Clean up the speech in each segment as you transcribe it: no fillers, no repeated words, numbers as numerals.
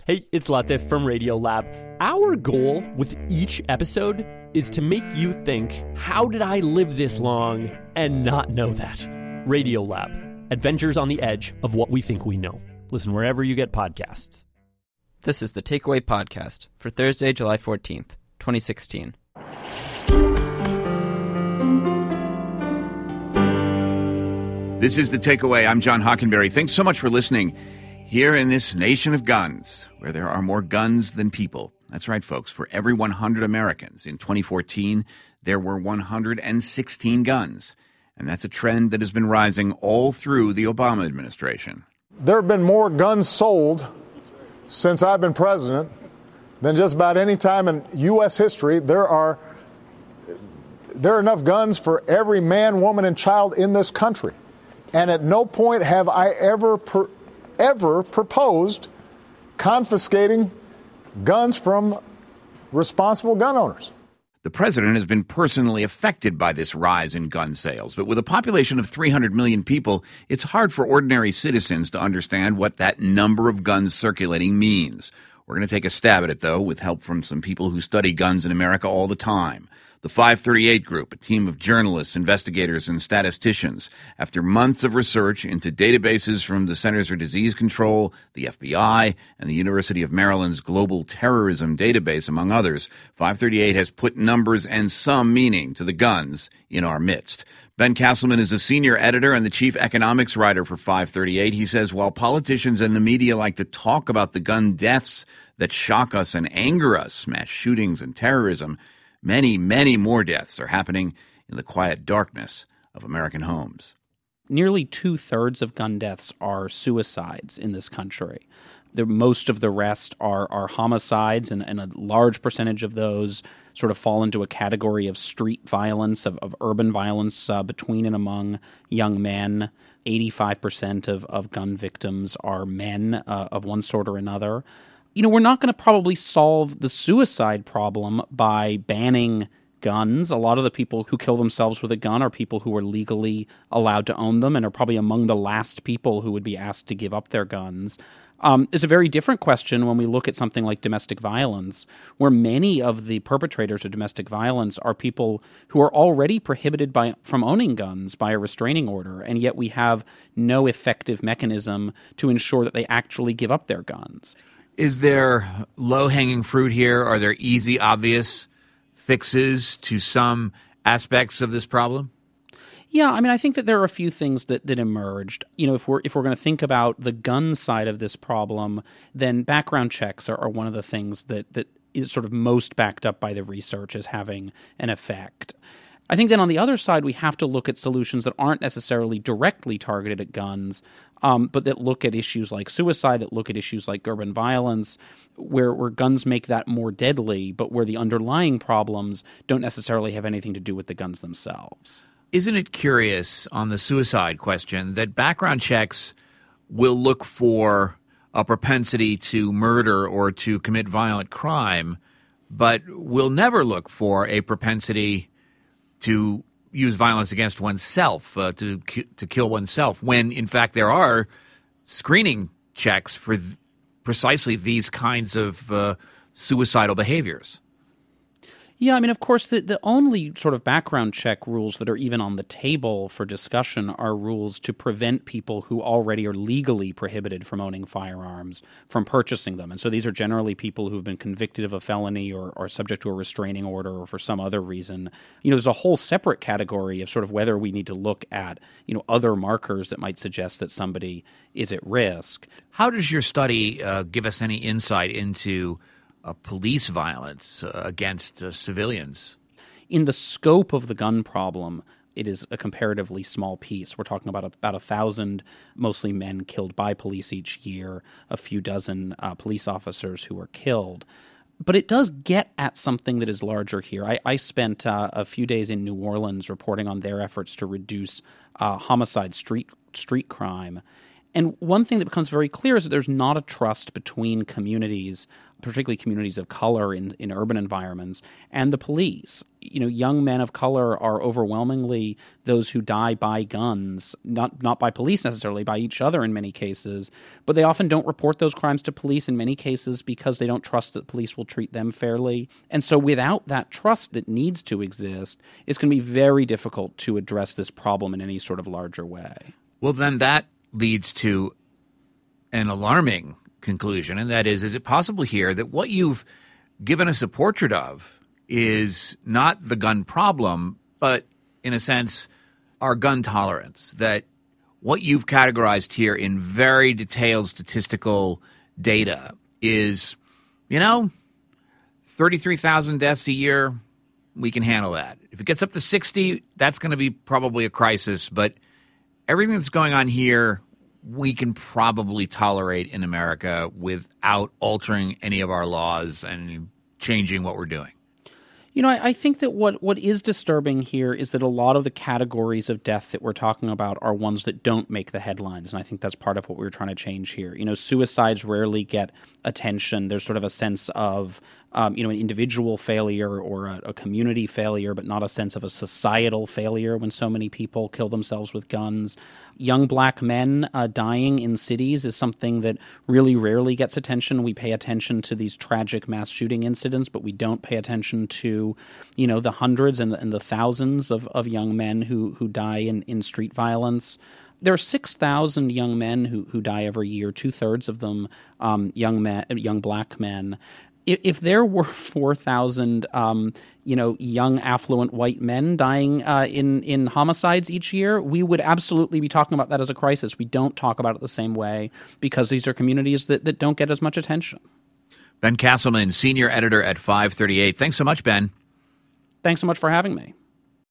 Hey, it's Latif from Radiolab. Our goal with each episode is to make you think, how did I live this long and not know that? Radiolab, adventures on the edge of what we think we know. Listen wherever you get podcasts. This is the Takeaway Podcast for Thursday, July 14th, 2016. This is The Takeaway. I'm John Hockenberry. Thanks so much for listening. Here in this nation of guns, where there are more guns than people. That's right, folks. For every 100 Americans in 2014, there were 116 guns. And that's a trend that has been rising all through the Obama administration. There have been more guns sold since I've been president than just about any time in U.S. history. There are enough guns for every man, woman, and child in this country. And at no point have I ever proposed confiscating guns from responsible gun owners. The president has been personally affected by this rise in gun sales, but with a population of 300 million people, it's hard for ordinary citizens to understand what that number of guns circulating means. We're going to take a stab at it, though, with help from some people who study guns in America all the time. The 538 Group, a team of journalists, investigators, and statisticians, after months of research into databases from the Centers for Disease Control, the FBI, and the University of Maryland's Global Terrorism Database, among others, 538 has put numbers and some meaning to the guns in our midst. Ben Castleman is a senior editor and the chief economics writer for 538. He says while politicians and the media like to talk about the gun deaths that shock us and anger us, mass shootings and terrorism, many, many more deaths are happening in the quiet darkness of American homes. Nearly 2/3 of gun deaths are suicides in this country. Most of the rest are homicides, and a large percentage of those sort of fall into a category of street violence, of urban violence between and among young men. 85% of gun victims are men of one sort or another. You know, we're not going to probably solve the suicide problem by banning guns. A lot of the people who kill themselves with a gun are people who are legally allowed to own them and are probably among the last people who would be asked to give up their guns. It's a very different question when we look at something like domestic violence, where many of the perpetrators of domestic violence are people who are already prohibited from owning guns by a restraining order, and yet we have no effective mechanism to ensure that they actually give up their guns. Is there low-hanging fruit here? Are there easy, obvious fixes to some aspects of this problem? Yeah, I mean, I think that there are a few things that emerged. You know, if we're going to think about the gun side of this problem, then background checks are one of the things that is sort of most backed up by the research as having an effect. I think then on the other side, we have to look at solutions that aren't necessarily directly targeted at guns, but that look at issues like suicide, that look at issues like urban violence, where guns make that more deadly, but where the underlying problems don't necessarily have anything to do with the guns themselves. Isn't it curious on the suicide question that background checks will look for a propensity to murder or to commit violent crime, but will never look for a propensity to use violence against oneself, to kill oneself, when, in fact, there are screening checks for precisely these kinds of suicidal behaviors? Yeah, I mean, of course, the only sort of background check rules that are even on the table for discussion are rules to prevent people who already are legally prohibited from owning firearms from purchasing them. And so these are generally people who've been convicted of a felony or are subject to a restraining order or for some other reason. You know, there's a whole separate category of sort of whether we need to look at, you know, other markers that might suggest that somebody is at risk. How does your study give us any insight into police violence against civilians? In the scope of the gun problem, it is a comparatively small piece. We're talking about 1,000, mostly men, killed by police each year, a few dozen police officers who are killed. But it does get at something that is larger here. I spent a few days in New Orleans reporting on their efforts to reduce homicide, street crime. And one thing that becomes very clear is that there's not a trust between communities, particularly communities of color in urban environments, and the police. Young men of color are overwhelmingly those who die by guns, not by police necessarily, by each other in many cases, but they often don't report those crimes to police in many cases because they don't trust that police will treat them fairly. And so without that trust that needs to exist, it's going to be very difficult to address this problem in any sort of larger way. Well, then that leads to an alarming conclusion, and that is it possible here that what you've given us a portrait of is not the gun problem, but in a sense, our gun tolerance, that what you've categorized here in very detailed statistical data is, 33,000 deaths a year, we can handle that. If it gets up to 60, that's going to be probably a crisis, but everything that's going on here, we can probably tolerate in America without altering any of our laws and changing what we're doing. I think that what is disturbing here is that a lot of the categories of death that we're talking about are ones that don't make the headlines, and I think that's part of what we're trying to change here. Suicides rarely get attention. There's sort of a sense of an individual failure or a community failure, but not a sense of a societal failure when so many people kill themselves with guns. Young black men dying in cities is something that really rarely gets attention. We pay attention to these tragic mass shooting incidents, but we don't pay attention to, the hundreds and the thousands of young men who die in street violence. There are 6,000 young men who die every year, 2/3 of them young black men. If there were 4,000, young affluent white men dying in homicides each year, we would absolutely be talking about that as a crisis. We don't talk about it the same way because these are communities that don't get as much attention. Ben Castleman, senior editor at 538. Thanks so much, Ben. Thanks so much for having me.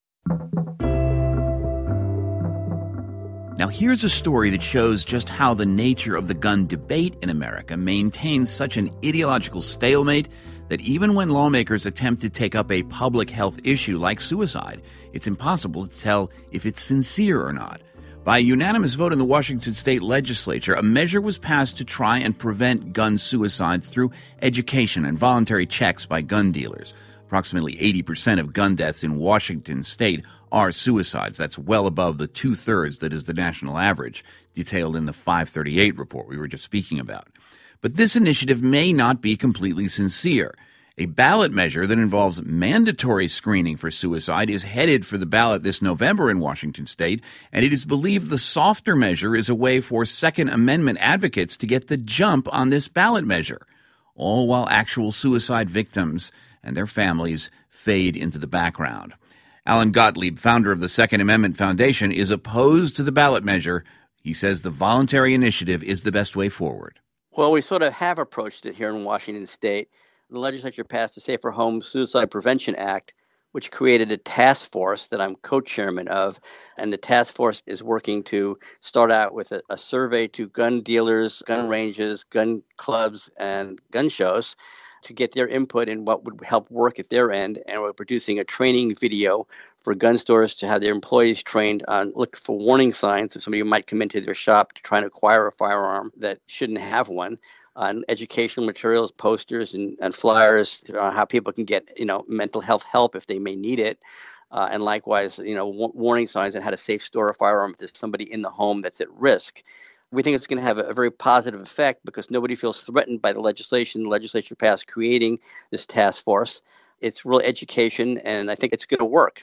Now, here's a story that shows just how the nature of the gun debate in America maintains such an ideological stalemate that even when lawmakers attempt to take up a public health issue like suicide, it's impossible to tell if it's sincere or not. By a unanimous vote in the Washington state legislature, a measure was passed to try and prevent gun suicides through education and voluntary checks by gun dealers. Approximately 80% of gun deaths in Washington state are suicides. That's well above the 2/3 that is the national average, detailed in the 538 report we were just speaking about. But this initiative may not be completely sincere. A ballot measure that involves mandatory screening for suicide is headed for the ballot this November in Washington state, and it is believed the softer measure is a way for Second Amendment advocates to get the jump on this ballot measure, all while actual suicide victims and their families fade into the background. Alan Gottlieb, founder of the Second Amendment Foundation, is opposed to the ballot measure. He says the voluntary initiative is the best way forward. Well, we sort of have approached it here in Washington state. The legislature passed the Safer Home Suicide Prevention Act, which created a task force that I'm co-chairman of. And the task force is working to start out with a survey to gun dealers, gun ranges, gun clubs, and gun shows to get their input in what would help work at their end. And we're producing a training video for gun stores to have their employees trained on look for warning signs if somebody might come into their shop to try and acquire a firearm that shouldn't have one. On educational materials, posters, and flyers, how people can get mental health help if they may need it, and likewise warning signs on how to safe store a firearm if there's somebody in the home that's at risk. We think it's going to have a very positive effect because nobody feels threatened by the legislation the legislature passed creating this task force. It's real education, and I think it's going to work.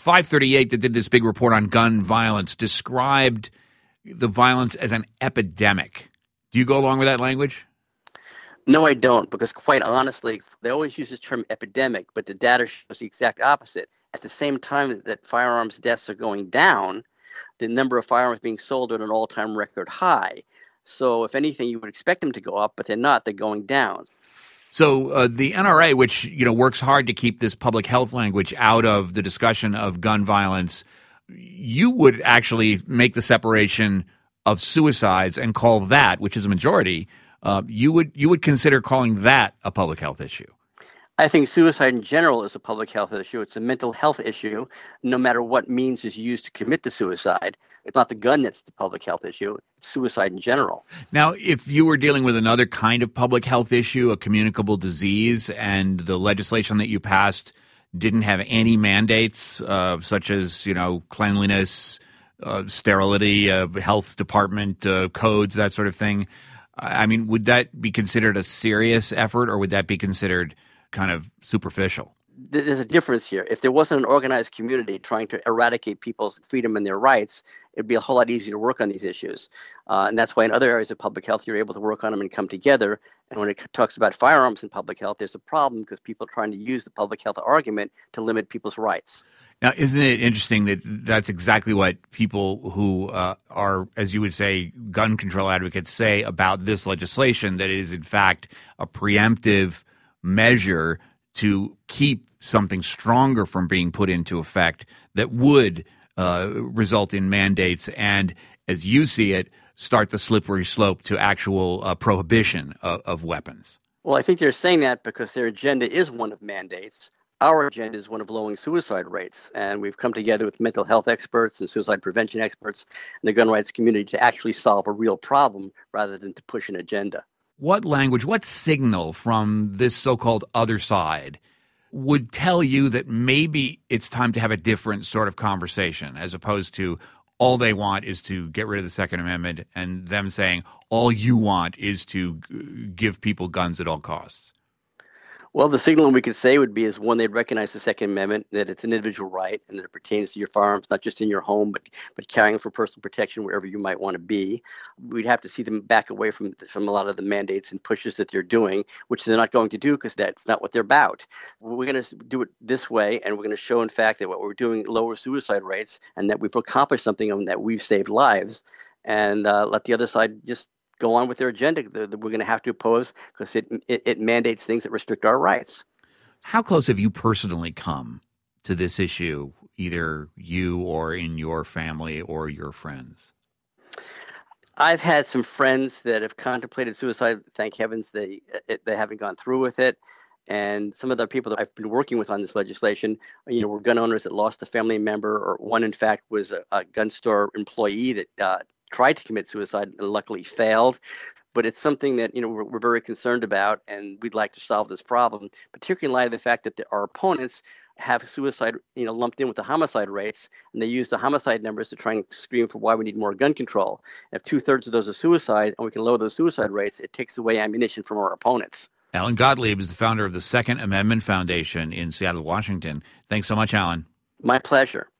538 that did this big report on gun violence described the violence as an epidemic. Do you go along with that language? No, I don't, because quite honestly, they always use this term epidemic, but the data shows the exact opposite. At the same time that firearms deaths are going down, the number of firearms being sold are at an all-time record high. So if anything, you would expect them to go up, but they're not. They're going down. So the NRA, which works hard to keep this public health language out of the discussion of gun violence, you would actually make the separation of suicides and call that, which is a majority, you would consider calling that a public health issue. I think suicide in general is a public health issue. It's a mental health issue, no matter what means is used to commit the suicide. It's not the gun that's the public health issue. It's suicide in general. Now, if you were dealing with another kind of public health issue, a communicable disease, and the legislation that you passed didn't have any mandates, such as, cleanliness, sterility, health department codes, that sort of thing, I mean, would that be considered a serious effort, or would that be considered kind of superficial? There's a difference here. If there wasn't an organized community trying to eradicate people's freedom and their rights, it'd be a whole lot easier to work on these issues. And that's why in other areas of public health, you're able to work on them and come together. And when it talks about firearms in public health, there's a problem because people are trying to use the public health argument to limit people's rights. Now, isn't it interesting that that's exactly what people who are, as you would say, gun control advocates say about this legislation, that it is in fact a preemptive measure to keep something stronger from being put into effect that would result in mandates and, as you see it, start the slippery slope to actual prohibition of weapons? Well, I think they're saying that because their agenda is one of mandates. Our agenda is one of lowering suicide rates, and we've come together with mental health experts and suicide prevention experts and the gun rights community to actually solve a real problem rather than to push an agenda. What language, what signal from this so-called other side would tell you that maybe it's time to have a different sort of conversation, as opposed to all they want is to get rid of the Second Amendment and them saying all you want is to give people guns at all costs? Well, the signal we could say would be is one, they'd recognize the Second Amendment, that it's an individual right and that it pertains to your firearms, not just in your home, but carrying for personal protection wherever you might want to be. We'd have to see them back away from a lot of the mandates and pushes that they're doing, which they're not going to do because that's not what they're about. We're going to do it this way, and we're going to show, in fact, that what we're doing lowers suicide rates and that we've accomplished something and that we've saved lives, and let the other side just go on with their agenda that we're going to have to oppose because it mandates things that restrict our rights. How close have you personally come to this issue, either you or in your family or your friends? I've had some friends that have contemplated suicide. Thank heavens they haven't gone through with it. And some of the people that I've been working with on this legislation, were gun owners that lost a family member, or one, in fact, was a gun store employee that tried to commit suicide and luckily failed. But it's something that, we're very concerned about, and we'd like to solve this problem, particularly in light of the fact that our opponents have suicide, lumped in with the homicide rates, and they use the homicide numbers to try and scream for why we need more gun control. If 2/3 of those are suicide and we can lower those suicide rates, it takes away ammunition from our opponents. Alan Gottlieb is the founder of the Second Amendment Foundation in Seattle, Washington. Thanks so much, Alan. My pleasure.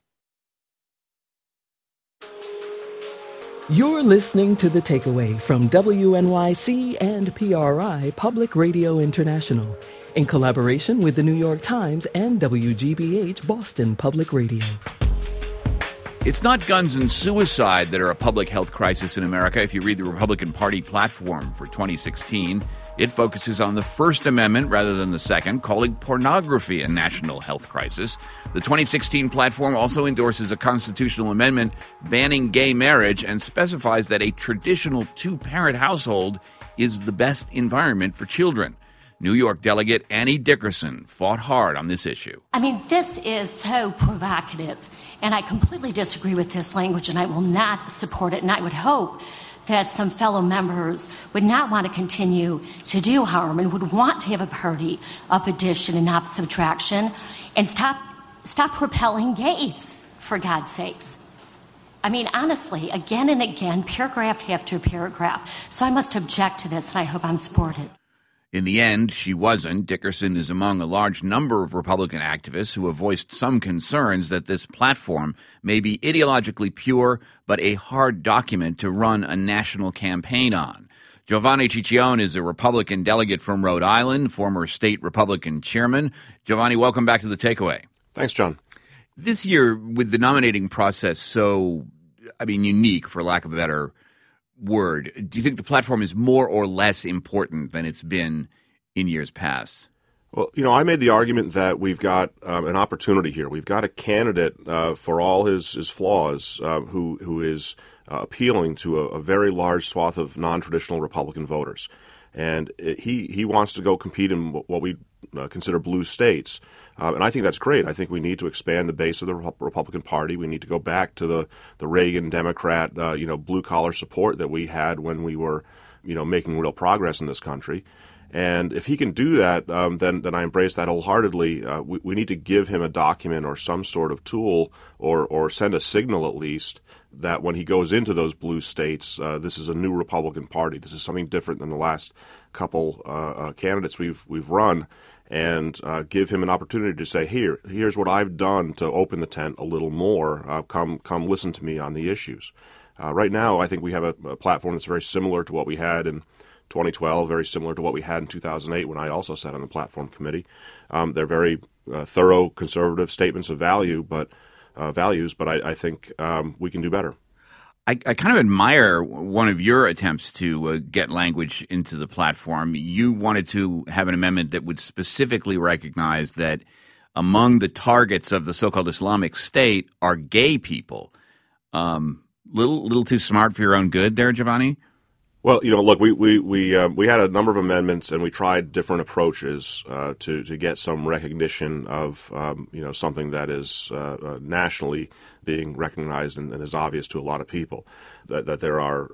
You're listening to The Takeaway from WNYC and PRI Public Radio International, in collaboration with the New York Times and WGBH Boston Public Radio. It's not guns and suicide that are a public health crisis in America. If you read the Republican Party platform for 2016, it focuses on the First Amendment rather than the Second, calling pornography a national health crisis. The 2016 platform also endorses a constitutional amendment banning gay marriage and specifies that a traditional two-parent household is the best environment for children. New York delegate Annie Dickerson fought hard on this issue. I mean, this is so provocative, and I completely disagree with this language, and I will not support it, and I would hope that some fellow members would not want to continue to do harm and would want to have a party of addition and not subtraction, and stop repelling gays, for God's sakes. I mean, honestly, again and again, paragraph after paragraph. So I must object to this, and I hope I'm supported. In the end, she wasn't. Dickerson is among a large number of Republican activists who have voiced some concerns that this platform may be ideologically pure, but a hard document to run a national campaign on. Giovanni Ciccione is a Republican delegate from Rhode Island, former state Republican chairman. Giovanni, welcome back to The Takeaway. Thanks, John. This year, with the nominating process so, unique, for lack of a better word, do you think the platform is more or less important than it's been in years past? Well, I made the argument that we've got an opportunity here. We've got a candidate for all his flaws who is appealing to a very large swath of non-traditional Republican voters. And he wants to go compete in what we consider blue states. And I think that's great. I think we need to expand the base of the Republican Party. We need to go back to the Reagan Democrat, blue-collar support that we had when we were, making real progress in this country. And if he can do that, then I embrace that wholeheartedly. We need to give him a document or some sort of tool or send a signal at least that when he goes into those blue states, this is a new Republican Party. This is something different than the last couple candidates we've run, and give him an opportunity to say, here's what I've done to open the tent a little more. Come listen to me on the issues. Right now, I think we have a platform that's very similar to what we had in 2012, very similar to what we had in 2008 when I also sat on the platform committee. They're very thorough conservative statements of values, but I think we can do better. I kind of admire one of your attempts to get language into the platform. You wanted to have an amendment that would specifically recognize that among the targets of the so-called Islamic State are gay people. Little too smart for your own good there, Giovanni? Well, look, we had a number of amendments, and we tried different approaches to get some recognition of something that is nationally being recognized and is obvious to a lot of people that there are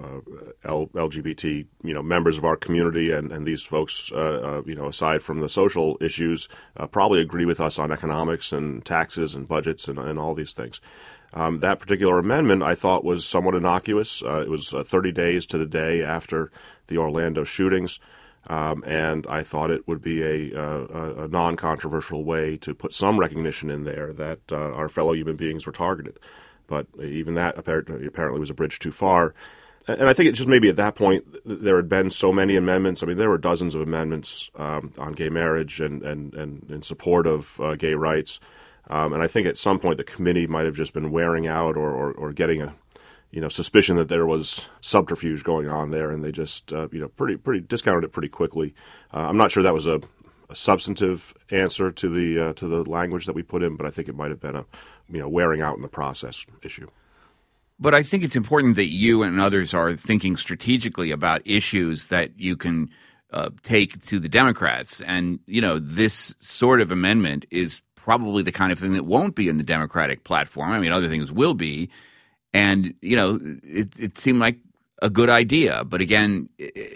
LGBT members of our community, and these folks aside from the social issues probably agree with us on economics and taxes and budgets and all these things. That particular amendment, I thought, was somewhat innocuous. It was 30 days to the day after the Orlando shootings, and I thought it would be a non-controversial way to put some recognition in there that our fellow human beings were targeted. But even that apparently was a bridge too far. And I think it just maybe at that point there had been so many amendments. I mean, there were dozens of amendments on gay marriage and in support of gay rights. And I think at some point the committee might have just been wearing out or getting a suspicion that there was subterfuge going on there, and they just pretty discounted it pretty quickly. I'm not sure that was a substantive answer to the language that we put in, but I think it might have been a wearing out in the process issue. But I think it's important that you and others are thinking strategically about issues that you can take to the Democrats, and this sort of amendment is probably the kind of thing that won't be in the Democratic platform. I mean, other things will be. And, it seemed like a good idea. But again,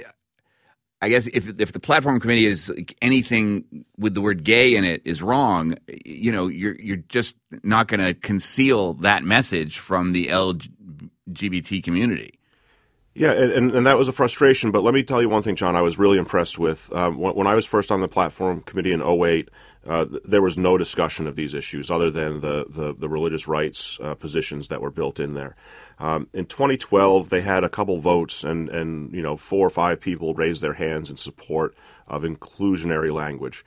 I guess if the platform committee is anything with the word gay in it is wrong, you're just not going to conceal that message from the LGBT community. Yeah, and that was a frustration. But let me tell you one thing, John, I was really impressed with. When I was first on the platform committee in 2008, there was no discussion of these issues other than the religious rights positions that were built in there. In 2012, they had a couple votes, and 4 or 5 people raised their hands in support of inclusionary language.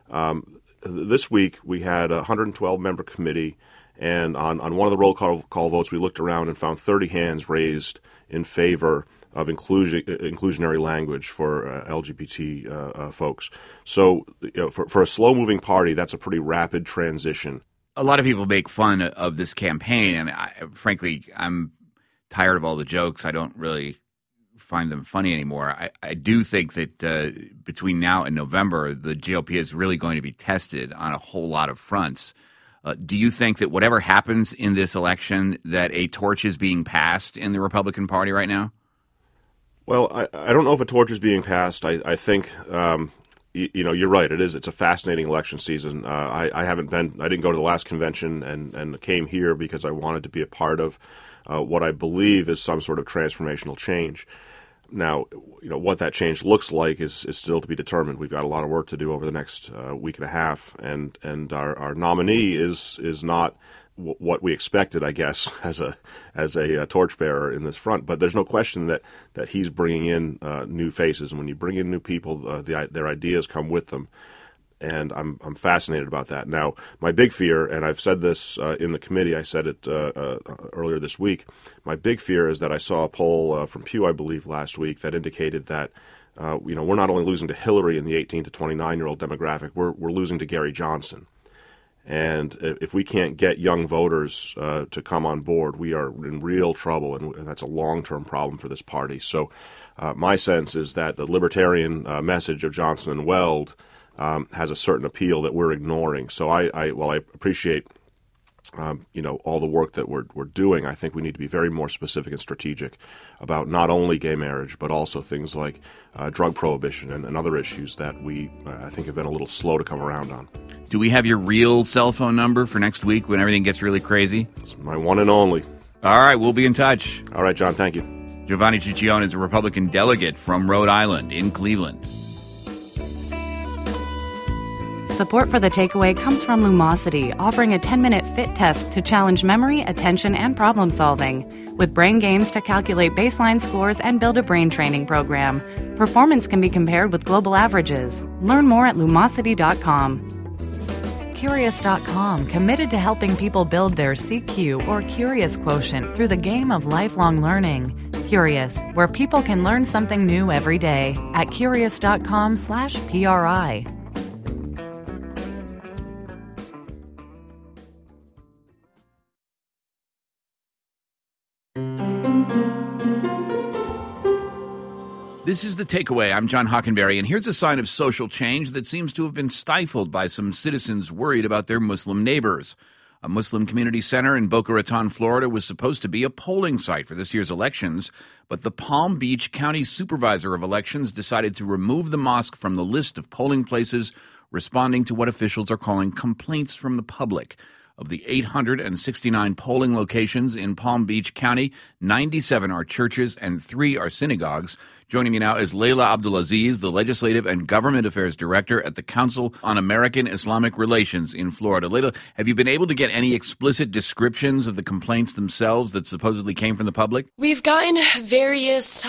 This week, we had a 112-member committee, and on one of the roll call votes, we looked around and found 30 hands raised in favor of inclusionary language for LGBT folks. So for a slow-moving party, that's a pretty rapid transition. A lot of people make fun of this campaign, and frankly, I'm tired of all the jokes. I don't really find them funny anymore. I do think that between now and November, the GOP is really going to be tested on a whole lot of fronts. Do you think that whatever happens in this election, that a torch is being passed in the Republican Party right now? Well, I don't know if a torch is being passed. I think you're right. It's a fascinating election season. I didn't go to the last convention and came here because I wanted to be a part of what I believe is some sort of transformational change. Now, what that change looks like is still to be determined. We've got a lot of work to do over the next week and a half, and our nominee is not what we expected, I guess, as a torchbearer in this front. But there's no question that he's bringing in new faces, and when you bring in new people, their ideas come with them. And I'm fascinated about that. Now, my big fear, and I've said this in the committee, I said it earlier this week, my big fear is that I saw a poll from Pew, I believe, last week that indicated that we're not only losing to Hillary in the 18 to 29-year-old demographic, we're losing to Gary Johnson. And if we can't get young voters to come on board, we are in real trouble, and that's a long-term problem for this party. So my sense is that the libertarian message of Johnson and Weld has a certain appeal that we're ignoring. So while I appreciate all the work that we're doing, I think we need to be very more specific and strategic about not only gay marriage, but also things like drug prohibition and other issues that we, I think, have been a little slow to come around on. Do we have your real cell phone number for next week when everything gets really crazy? It's my one and only. All right, we'll be in touch. All right, John, thank you. Giovanni Ciccione is a Republican delegate from Rhode Island in Cleveland. Support for The Takeaway comes from Lumosity, offering a 10-minute fit test to challenge memory, attention, and problem solving. With brain games to calculate baseline scores and build a brain training program. Performance can be compared with global averages. Learn more at Lumosity.com. Curious.com, committed to helping people build their CQ or Curious Quotient through the game of lifelong learning. Curious, where people can learn something new every day at Curious.com/PRI. This is The Takeaway. I'm John Hockenberry, and here's a sign of social change that seems to have been stifled by some citizens worried about their Muslim neighbors. A Muslim community center in Boca Raton, Florida, was supposed to be a polling site for this year's elections, but the Palm Beach County Supervisor of Elections decided to remove the mosque from the list of polling places, responding to what officials are calling complaints from the public. Of the 869 polling locations in Palm Beach County, 97 are churches and 3 are synagogues. Joining me now is Layla Abdulaziz, the Legislative and Government Affairs Director at the Council on American Islamic Relations in Florida. Layla, have you been able to get any explicit descriptions of the complaints themselves that supposedly came from the public? We've gotten various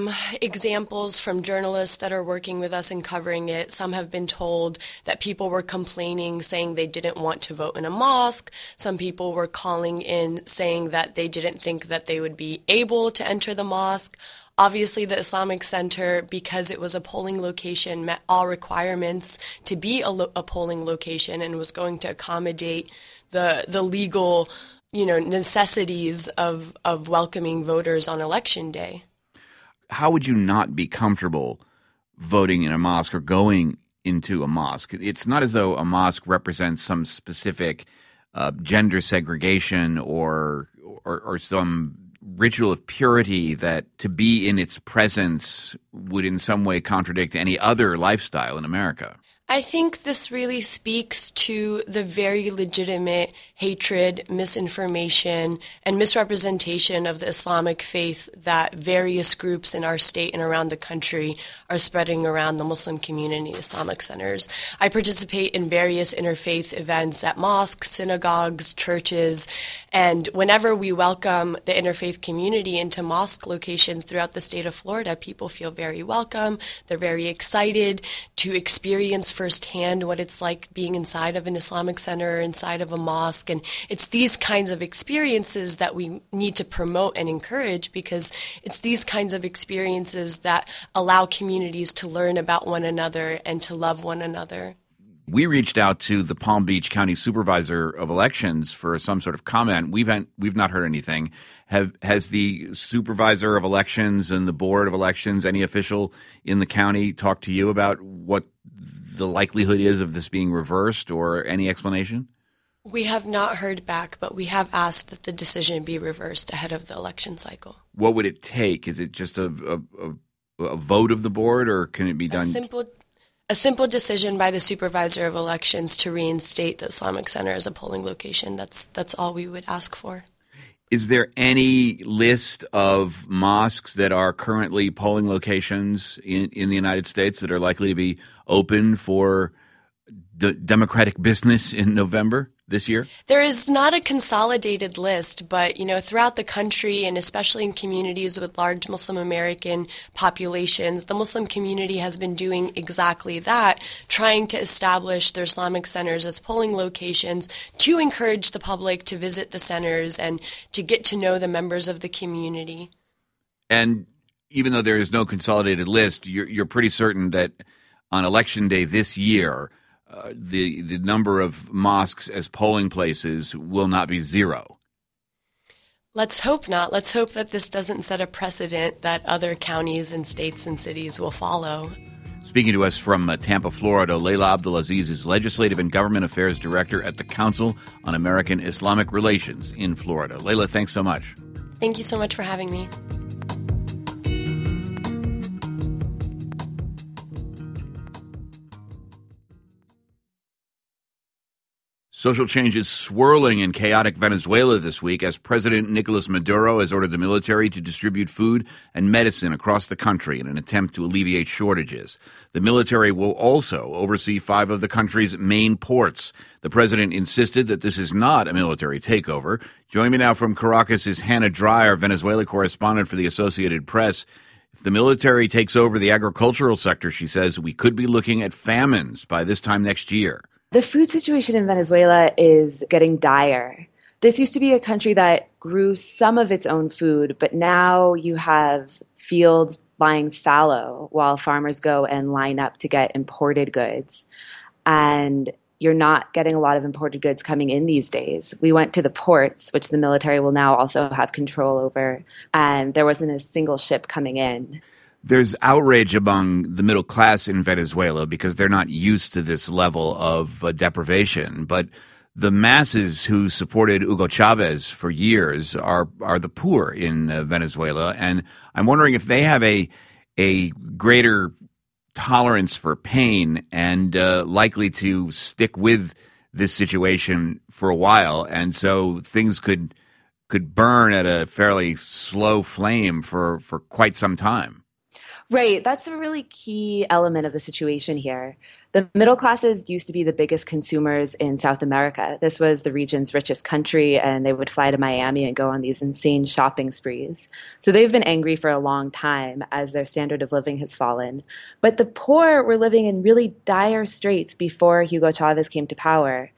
examples from journalists that are working with us and covering it. Some have been told that people were complaining, saying they didn't want to vote in a mosque. Some people were calling in saying that they didn't think that they would be able to enter the mosque. Obviously, the Islamic Center, because it was a polling location, met all requirements to be a polling location and was going to accommodate the legal, necessities of welcoming voters on Election Day. How would you not be comfortable voting in a mosque or going into a mosque? It's not as though a mosque represents some specific gender segregation or some ritual of purity that to be in its presence would in some way contradict any other lifestyle in America. I think this really speaks to the very legitimate hatred, misinformation, and misrepresentation of the Islamic faith that various groups in our state and around the country are spreading around the Muslim community Islamic centers. I participate in various interfaith events at mosques, synagogues, churches, and whenever we welcome the interfaith community into mosque locations throughout the state of Florida, people feel very welcome. They're very excited to experience firsthand what it's like being inside of an Islamic center or inside of a mosque. And it's these kinds of experiences that we need to promote and encourage, because it's these kinds of experiences that allow communities to learn about one another and to love one another. We reached out to the Palm Beach County Supervisor of Elections for some sort of comment. We've not heard anything. Has the Supervisor of Elections and the Board of Elections, any official in the county, talked to you about what the likelihood is of this being reversed or any explanation? We have not heard back, but we have asked that the decision be reversed ahead of the election cycle. What would it take? Is it just a vote of the board, or can it be done? A simple decision by the Supervisor of Elections to reinstate the Islamic Center as a polling location. That's all we would ask for. Is there any list of mosques that are currently polling locations in the United States that are likely to be open for democratic business in November this year? There is not a consolidated list, but throughout the country, and especially in communities with large Muslim American populations, the Muslim community has been doing exactly that, trying to establish their Islamic centers as polling locations to encourage the public to visit the centers and to get to know the members of the community. And even though there is no consolidated list, you're pretty certain that on Election Day this year, the number of mosques as polling places will not be zero. Let's hope not. Let's hope that this doesn't set a precedent that other counties and states and cities will follow. Speaking to us from Tampa, Florida, Leila Abdulaziz is Legislative and Government Affairs Director at the Council on American Islamic Relations in Florida. Leila, thanks so much. Thank you so much for having me. Social change is swirling in chaotic Venezuela this week as President Nicolas Maduro has ordered the military to distribute food and medicine across the country in an attempt to alleviate shortages. The military will also oversee 5 of the country's main ports. The president insisted that this is not a military takeover. Joining me now from Caracas is Hannah Dreier, Venezuela correspondent for the Associated Press. If the military takes over the agricultural sector, she says, we could be looking at famines by this time next year. The food situation in Venezuela is getting dire. This used to be a country that grew some of its own food, but now you have fields lying fallow while farmers go and line up to get imported goods. And you're not getting a lot of imported goods coming in these days. We went to the ports, which the military will now also have control over, and there wasn't a single ship coming in. There's outrage among the middle class in Venezuela because they're not used to this level of deprivation. But the masses who supported Hugo Chavez for years are the poor in Venezuela. And I'm wondering if they have a greater tolerance for pain and likely to stick with this situation for a while. And so things could burn at a fairly slow flame for quite some time. Right. That's a really key element of the situation here. The middle classes used to be the biggest consumers in South America. This was the region's richest country, and they would fly to Miami and go on these insane shopping sprees. So they've been angry for a long time as their standard of living has fallen. But the poor were living in really dire straits before Hugo Chavez came to power.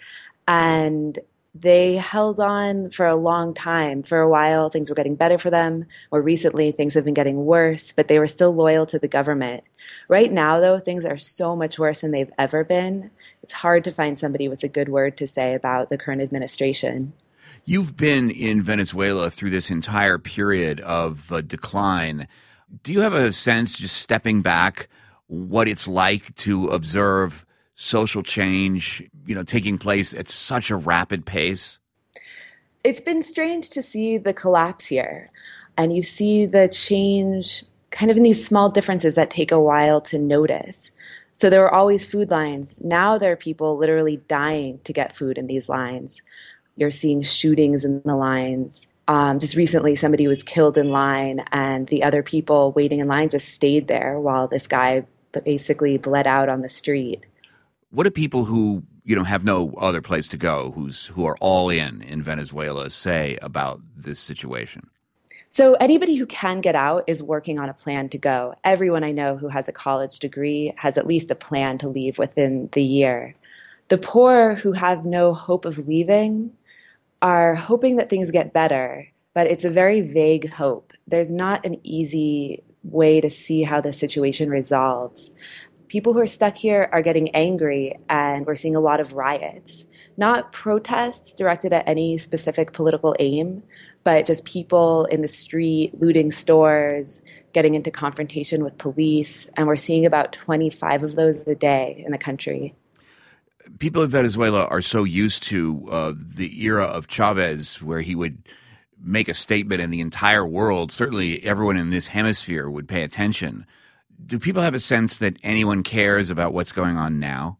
And they held on for a long time. For a while, things were getting better for them. More recently, things have been getting worse, but they were still loyal to the government. Right now, though, things are so much worse than they've ever been. It's hard to find somebody with a good word to say about the current administration. You've been in Venezuela through this entire period of decline. Do you have a sense, just stepping back, what it's like to observe social change, taking place at such a rapid pace? It's been strange to see the collapse here. And you see the change kind of in these small differences that take a while to notice. So there were always food lines. Now there are people literally dying to get food in these lines. You're seeing shootings in the lines. Just recently, somebody was killed in line, and the other people waiting in line just stayed there while this guy basically bled out on the street. What do people who have no other place to go, who are all in Venezuela, say about this situation? So anybody who can get out is working on a plan to go. Everyone I know who has a college degree has at least a plan to leave within the year. The poor who have no hope of leaving are hoping that things get better, but it's a very vague hope. There's not an easy way to see how the situation resolves. People who are stuck here are getting angry, and we're seeing a lot of riots. Not protests directed at any specific political aim, but just people in the street looting stores, getting into confrontation with police, and we're seeing about 25 of those a day in the country. People in Venezuela are so used to the era of Chavez, where he would make a statement and the entire world, certainly everyone in this hemisphere, would pay attention. Do people have a sense that anyone cares about what's going on now?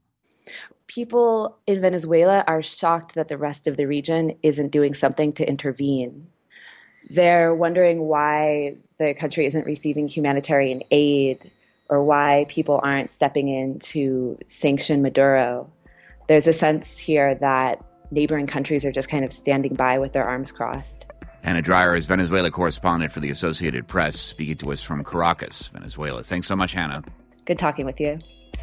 People in Venezuela are shocked that the rest of the region isn't doing something to intervene. They're wondering why the country isn't receiving humanitarian aid or why people aren't stepping in to sanction Maduro. There's a sense here that neighboring countries are just kind of standing by with their arms crossed. Hannah Dreier is Venezuela correspondent for the Associated Press, speaking to us from Caracas, Venezuela. Thanks so much, Hannah. Good talking with you.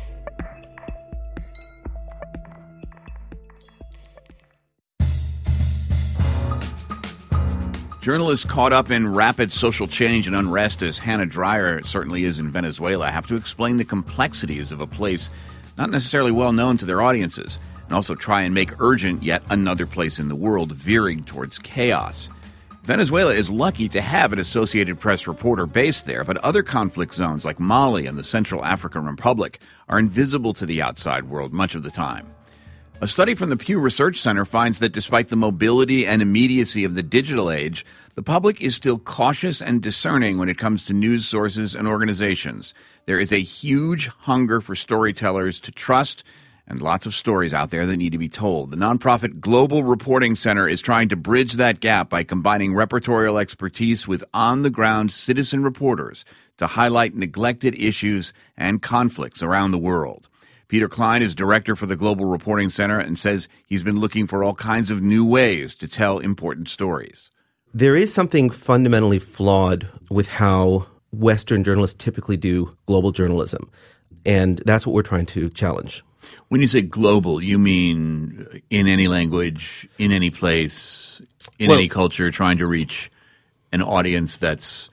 Journalists caught up in rapid social change and unrest, as Hannah Dreier certainly is in Venezuela, have to explain the complexities of a place not necessarily well known to their audiences, and also try and make urgent yet another place in the world veering towards chaos. Venezuela is lucky to have an Associated Press reporter based there, but other conflict zones like Mali and the Central African Republic are invisible to the outside world much of the time. A study from the Pew Research Center finds that despite the mobility and immediacy of the digital age, the public is still cautious and discerning when it comes to news sources and organizations. There is a huge hunger for storytellers to trust, and lots of stories out there that need to be told. The nonprofit Global Reporting Center is trying to bridge that gap by combining reportorial expertise with on-the-ground citizen reporters to highlight neglected issues and conflicts around the world. Peter Klein is director for the Global Reporting Center and says he's been looking for all kinds of new ways to tell important stories. There is something fundamentally flawed with how Western journalists typically do global journalism, and that's what we're trying to challenge. When you say global, you mean in any language, in any place, in any culture, trying to reach an audience that's,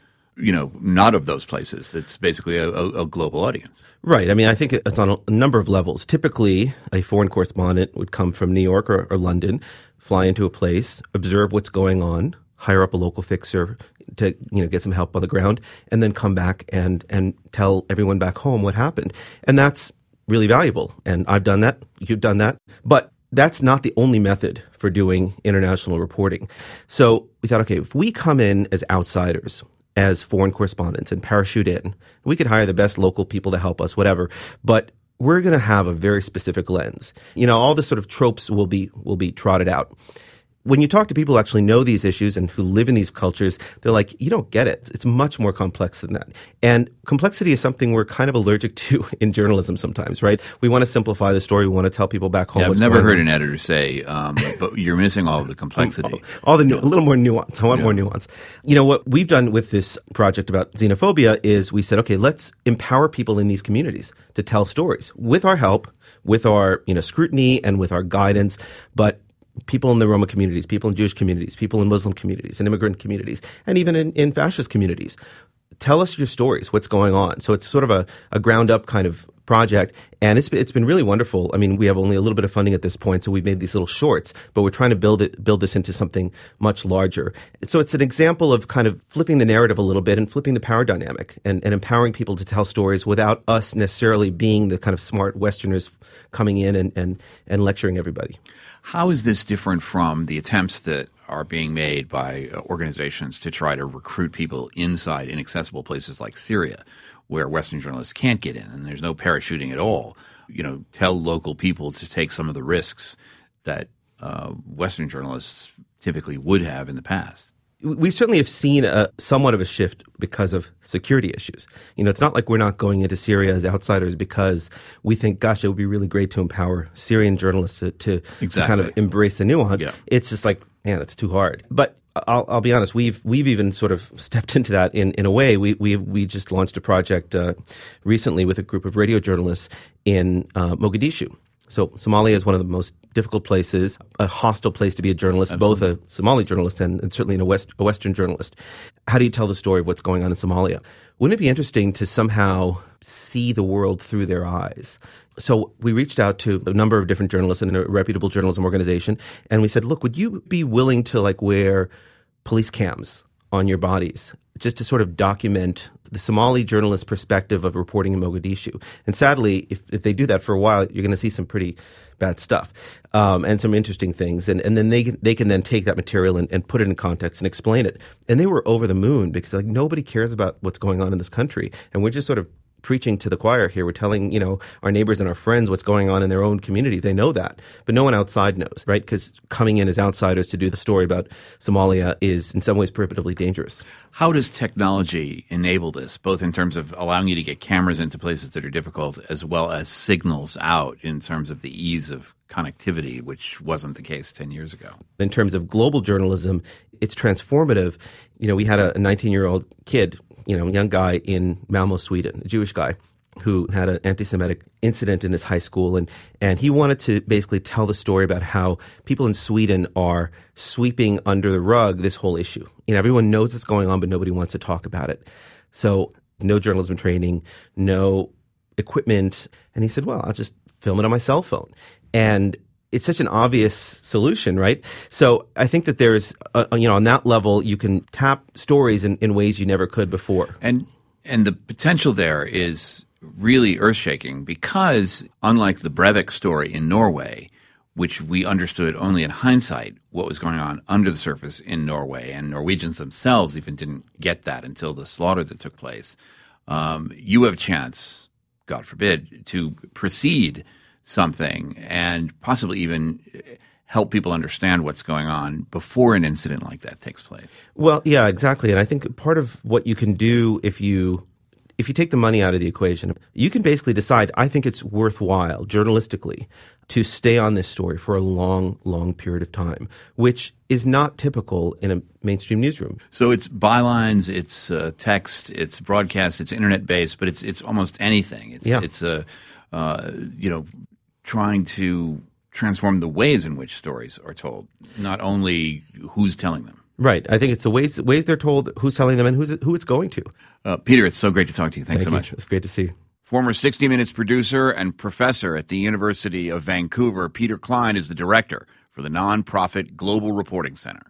not of those places. That's basically a global audience. Right. I mean, I think it's on a number of levels. Typically, a foreign correspondent would come from New York or London, fly into a place, observe what's going on, hire up a local fixer to get some help on the ground, and then come back and tell everyone back home what happened. And that's really valuable. And I've done that. You've done that. But that's not the only method for doing international reporting. So we thought, okay, if we come in as outsiders, as foreign correspondents and parachute in, we could hire the best local people to help us, whatever. But we're going to have a very specific lens. All the sort of tropes will be trotted out. When you talk to people who actually know these issues and who live in these cultures, they're like, you don't get it. It's much more complex than that. And complexity is something we're kind of allergic to in journalism sometimes, right? We want to simplify the story. We want to tell people back home what's going on. I've never heard an editor say, but you're missing all of the complexity. A little more nuance. I want more nuance. What we've done with this project about xenophobia is we said, okay, let's empower people in these communities to tell stories with our help, with our scrutiny and with our guidance, but people in the Roma communities, people in Jewish communities, people in Muslim communities, and immigrant communities, and even in fascist communities. Tell us your stories, what's going on. So it's sort of a ground-up kind of project, and it's been really wonderful. I mean, we have only a little bit of funding at this point, so we've made these little shorts, but we're trying to build this into something much larger. So it's an example of kind of flipping the narrative a little bit and flipping the power dynamic and empowering people to tell stories without us necessarily being the kind of smart Westerners coming in and lecturing everybody. How is this different from the attempts that are being made by organizations to try to recruit people inside inaccessible places like Syria, where Western journalists can't get in and there's no parachuting at all? Tell local people to take some of the risks that Western journalists typically would have in the past. We certainly have seen somewhat of a shift because of security issues. It's not like we're not going into Syria as outsiders because we think, gosh, it would be really great to empower Syrian journalists to kind of embrace the nuance. Yeah. It's just like, man, it's too hard. But I'll be honest, we've even sort of stepped into that in a way. We just launched a project recently with a group of radio journalists in Mogadishu. So Somalia is one of the most difficult places, a hostile place to be a journalist, Absolutely. Both a Somali journalist and certainly a Western journalist. How do you tell the story of what's going on in Somalia? Wouldn't it be interesting to somehow see the world through their eyes? So we reached out to a number of different journalists in a reputable journalism organization, and we said, look, would you be willing to wear police cams on your bodies just to sort of document the Somali journalist perspective of reporting in Mogadishu? And sadly, if they do that for a while, you're going to see some pretty bad stuff and some interesting things. And then they can then take that material and put it in context and explain it. And they were over the moon because nobody cares about what's going on in this country. And we're just sort of preaching to the choir here. We're telling, our neighbors and our friends what's going on in their own community. They know that, but no one outside knows, right? Because coming in as outsiders to do the story about Somalia is in some ways prohibitively dangerous. How does technology enable this, both in terms of allowing you to get cameras into places that are difficult, as well as signals out in terms of the ease of connectivity, which wasn't the case 10 years ago? In terms of global journalism, it's transformative. We had a 19-year-old kid, young guy in Malmö, Sweden, a Jewish guy who had an anti-Semitic incident in his high school. And he wanted to basically tell the story about how people in Sweden are sweeping under the rug this whole issue. Everyone knows what's going on, but nobody wants to talk about it. So no journalism training, no equipment. And he said, well, I'll just film it on my cell phone. And it's such an obvious solution, right? So I think that there's, on that level, you can tap stories in ways you never could before. And the potential there is really earth-shaking because, unlike the Breivik story in Norway, which we understood only in hindsight what was going on under the surface in Norway, and Norwegians themselves even didn't get that until the slaughter that took place, you have a chance, God forbid, to precede something and possibly even help people understand what's going on before an incident like that takes place. Well, yeah, exactly. And I think part of what you can do if you take the money out of the equation, you can basically decide, I think it's worthwhile journalistically to stay on this story for a long, long period of time, which is not typical in a mainstream newsroom. So it's bylines, it's text, it's broadcast, it's internet-based, but it's almost anything. It's trying to transform the ways in which stories are told, not only who's telling them. Right. I think it's the ways they're told, who's telling them, and who it's going to. Peter, it's so great to talk to you. Thanks so much. It's great to see you. Former 60 Minutes producer and professor at the University of Vancouver, Peter Klein is the director for the nonprofit Global Reporting Center.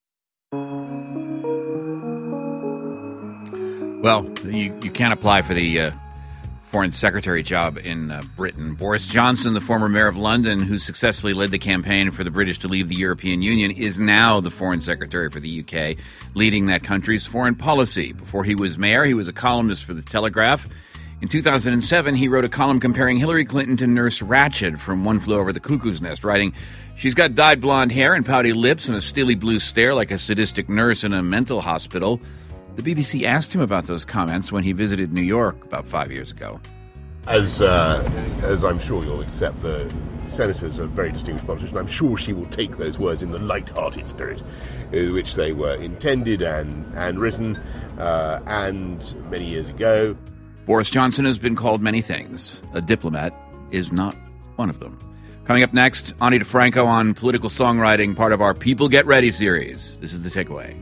Well, you can't apply for the foreign secretary job in Britain. Boris Johnson, the former mayor of London, who successfully led the campaign for the British to leave the European Union, is now the foreign secretary for the UK, leading that country's foreign policy. Before he was mayor, he was a columnist for The Telegraph. In 2007, he wrote a column comparing Hillary Clinton to Nurse Ratched from One Flew Over the Cuckoo's Nest, writing, "She's got dyed blonde hair and pouty lips and a steely blue stare like a sadistic nurse in a mental hospital." The BBC asked him about those comments when he visited New York about 5 years ago. As I'm sure you'll accept, the Senator's a very distinguished politician. I'm sure she will take those words in the light-hearted spirit in which they were intended and written, and many years ago. Boris Johnson has been called many things. A diplomat is not one of them. Coming up next, Ani DeFranco on political songwriting, part of our People Get Ready series. This is The Takeaway.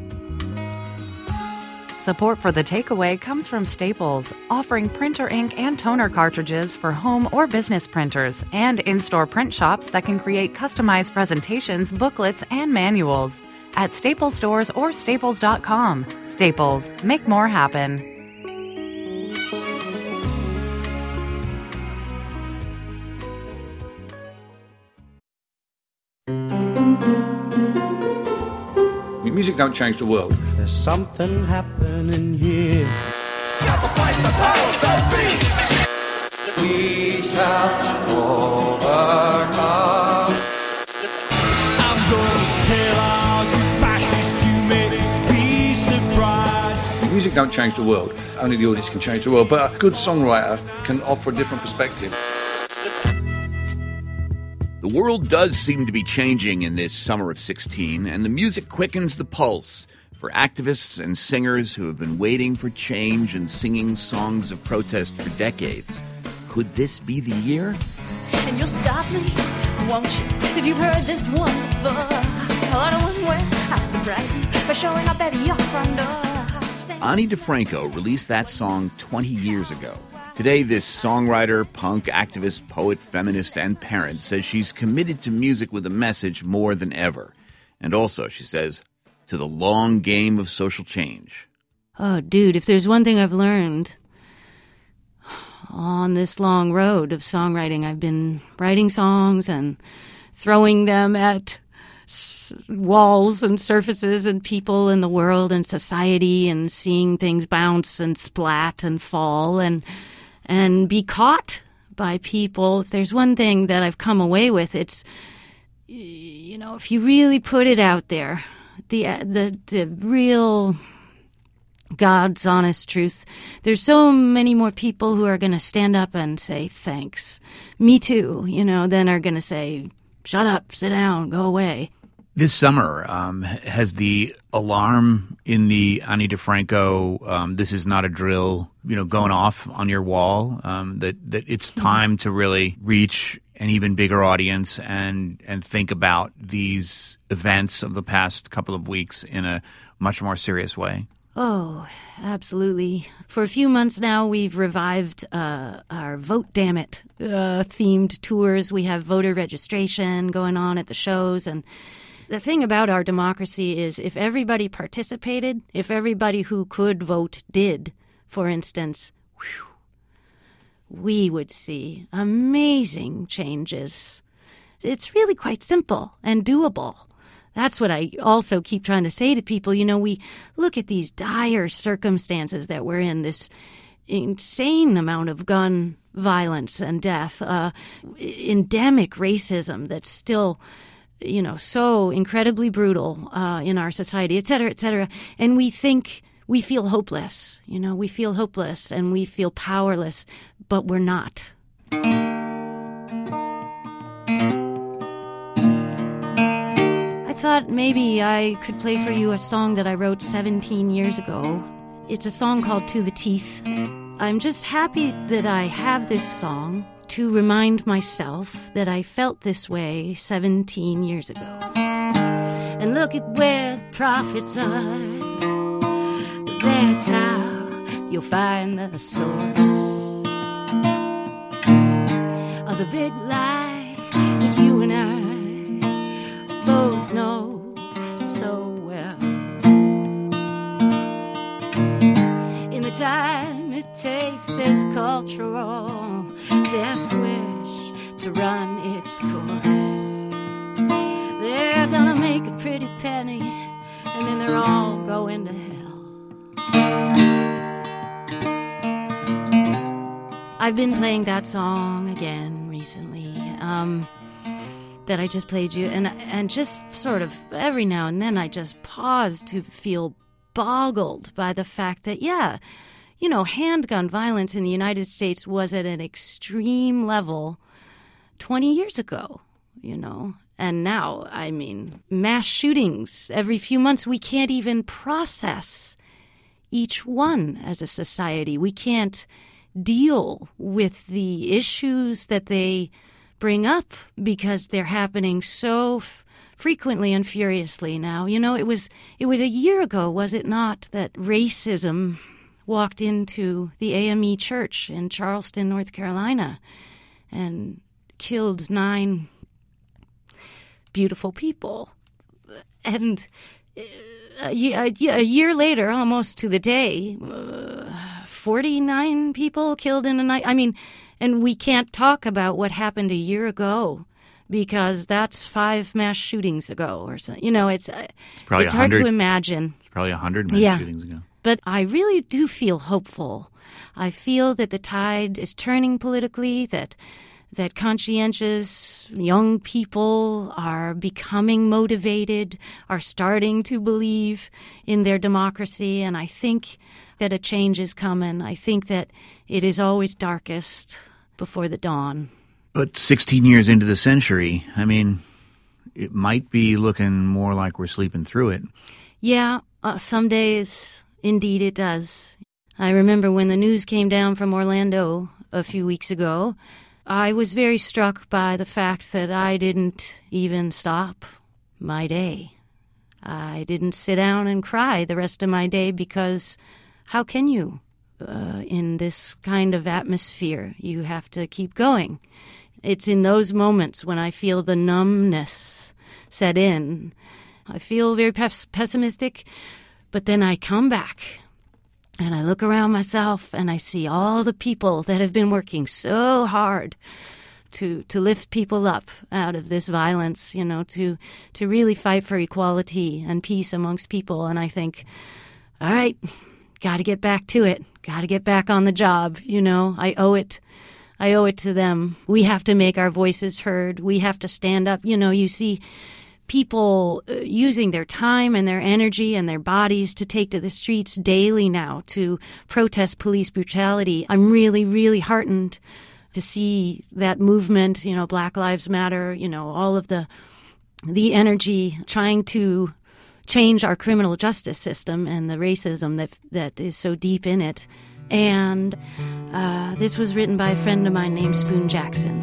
Support for The Takeaway comes from Staples, offering printer ink and toner cartridges for home or business printers, and in-store print shops that can create customized presentations, booklets, and manuals. At Staples stores or staples.com. Staples, make more happen. Music don't change the world. There's something happening here. Got to fight the powers that be. We shall overcome. I'm going to tell all you fascists you may be surprised. Music don't change the world. Only the audience can change the world. But a good songwriter can offer a different perspective. The world does seem to be changing in this summer of 16, and the music quickens the pulse for activists and singers who have been waiting for change and singing songs of protest for decades. Could this be the year? And you'll stop me, won't you, if you've heard this one before? I don't want where I surprise you by showing up at your front door. Ani DeFranco released that song 20 years ago. Today, this songwriter, punk, activist, poet, feminist, and parent says she's committed to music with a message more than ever. And also, she says, to the long game of social change. Oh, dude, if there's one thing I've learned on this long road of songwriting, I've been writing songs and throwing them at walls and surfaces and people in the world and society and seeing things bounce and splat and fall and be caught by people. If there's one thing that I've come away with, it's, if you really put it out there, the real God's honest truth, there's so many more people who are going to stand up and say, thanks, me too, than are going to say, shut up, sit down, go away. This summer, has the alarm in the Ani DeFranco, this is not a drill, going off on your wall, that it's time to really reach an even bigger audience and think about these events of the past couple of weeks in a much more serious way? Oh, absolutely. For a few months now, we've revived our Vote Damn It themed tours. We have voter registration going on at the shows. And the thing about our democracy is if everybody participated, if everybody who could vote did, for instance, we would see amazing changes. It's really quite simple and doable. That's what I also keep trying to say to people. You know, we look at these dire circumstances that we're in, this insane amount of gun violence and death, endemic racism that's still, you know, so incredibly brutal in our society, et cetera, and we think we feel hopeless. You know, we feel hopeless and we feel powerless, but we're not. I thought maybe I could play for you a song that I wrote 17 years ago. It's a song called To the Teeth. I'm just happy that I have this song to remind myself that I felt this way 17 years ago. And look at where the prophets are. That's how you'll find the source of the big lie that you and I both know so well. In the time it takes this cultural death wish to run its course, they're gonna make a pretty penny and then they're all going to hell. I've been playing that song again recently. That I just played you, and just sort of every now and then I just pause to feel boggled by the fact that, yeah, you know, handgun violence in the United States was at an extreme level 20 years ago, you know. And now, I mean, mass shootings every few months, we can't even process each one as a society. We can't deal with the issues that they bring up because they're happening so frequently and furiously now. You know, it was a year ago, was it not, that racism walked into the AME church in Charleston, North Carolina, and killed 9 beautiful people. And a year later, almost to the day, 49 people killed in a night. I mean, and we can't talk about what happened a year ago because that's 5 mass shootings ago or so. You know, it's hard to imagine. It's probably 100 mass shootings ago. But I really do feel hopeful. I feel that the tide is turning politically, that conscientious young people are becoming motivated, are starting to believe in their democracy, and I think that a change is coming. I think that it is always darkest before the dawn. But 16 years into the century, I mean, it might be looking more like we're sleeping through it. Yeah, some days, indeed it does. I remember when the news came down from Orlando a few weeks ago, I was very struck by the fact that I didn't even stop my day. I didn't sit down and cry the rest of my day because how can you? In this kind of atmosphere, you have to keep going. It's in those moments when I feel the numbness set in. I feel very pessimistic, but then I come back and I look around myself and I see all the people that have been working so hard to lift people up out of this violence, you know, to really fight for equality and peace amongst people. And I think, all right, got to get back to it. Got to get back on the job, you know. I owe it to them. We have to make our voices heard. We have to stand up. You know, you see people using their time and their energy and their bodies to take to the streets daily now to protest police brutality. I'm really, really heartened to see that movement, you know, Black Lives Matter, you know, all of the energy trying to change our criminal justice system and the racism that is so deep in it. And this was written by a friend of mine named Spoon Jackson.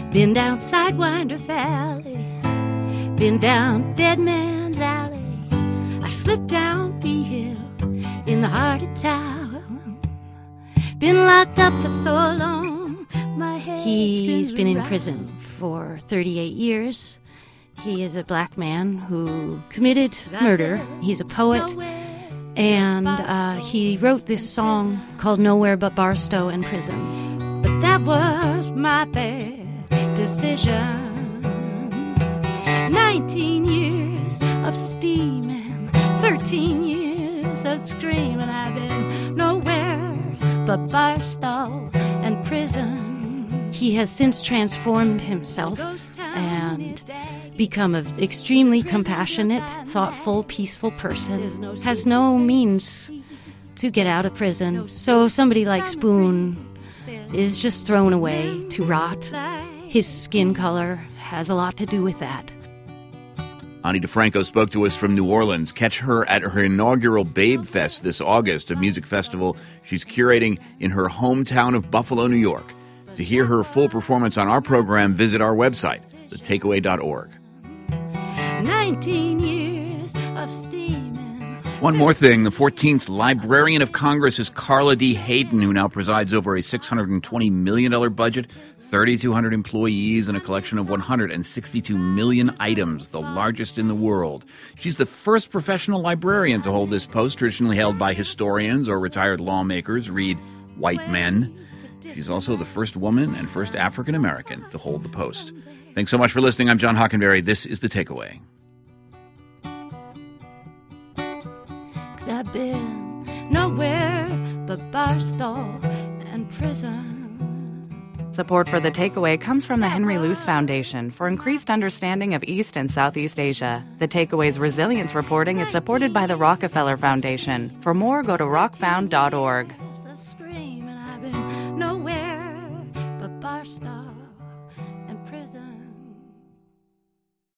Been down Sidewinder Valley, been down Dead Man's Alley. I slipped down the hill in the heart of town. Been locked up for so long, my head. He's been in prison for 38 years. He is a black man who committed murder. He's a poet. And he wrote this song called Nowhere But Barstow and Prison. But that was my bad decision. 19 years of steaming, 13 years of screaming. I've been nowhere but Barstow and prison. He has since transformed himself and become an extremely compassionate, thoughtful, peaceful person. Has no means to get out of prison. So somebody like Spoon is just thrown away to rot. His skin color has a lot to do with that. Ani DiFranco spoke to us from New Orleans. Catch her at her inaugural Babe Fest this August, a music festival she's curating in her hometown of Buffalo, New York. To hear her full performance on our program, visit our website, thetakeaway.org. 19 years of steaming. One more thing. The 14th Librarian of Congress is Carla D. Hayden, who now presides over a $620 million budget, 3,200 employees, and a collection of 162 million items, the largest in the world. She's the first professional librarian to hold this post, traditionally held by historians or retired lawmakers, read white men. She's also the first woman and first African American to hold the post. Thanks so much for listening. I'm John Hockenberry. This is The Takeaway. 'Cause I've been nowhere but Barstow and prison. Support for The Takeaway comes from the Henry Luce Foundation for increased understanding of East and Southeast Asia. The Takeaway's resilience reporting is supported by the Rockefeller Foundation. For more, go to rockfound.org.